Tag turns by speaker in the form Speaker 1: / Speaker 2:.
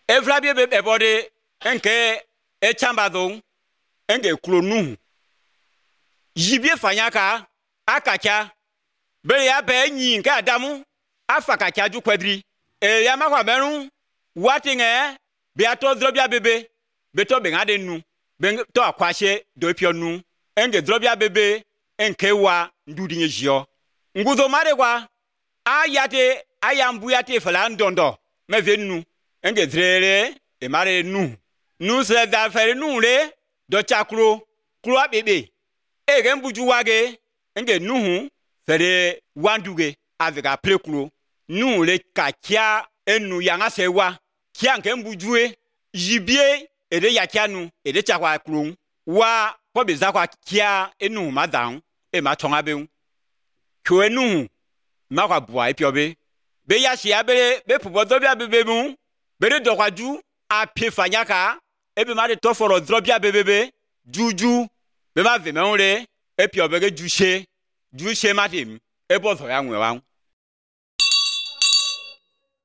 Speaker 1: Evlabie be bode enke echambadon enge klonu. Jibie fanyaka akacha be ya be nyi nke Adamu afakacha ju kwadri. Ya makwa beru watinge be ato drobia bebe beto be ngade nu be to akwashe do pionu enge drobia bebe enke wa ndudinye jio nguzo mare kwa ayate ayambuyate fala ndondo mevenu enge drere e mare nu se da fere nu le do chakro kro bebe ege mbuju wage enge nuhu fere wanduge avega prekro nu le kakia enu yanga sewa kia nke mbujue jibie ede yakianu ede chakwa kro wa ko be zakwa kia enu madan e ma tonga be ko enu ma kwa bua epiobe be ya shi abere be pubodo bia bebe mu bere dokwaju apie fanyaka ebe ma de toforo drobia bebebe juju be ma ve me onre epiobe ge juche matim ebo so ya nwe wa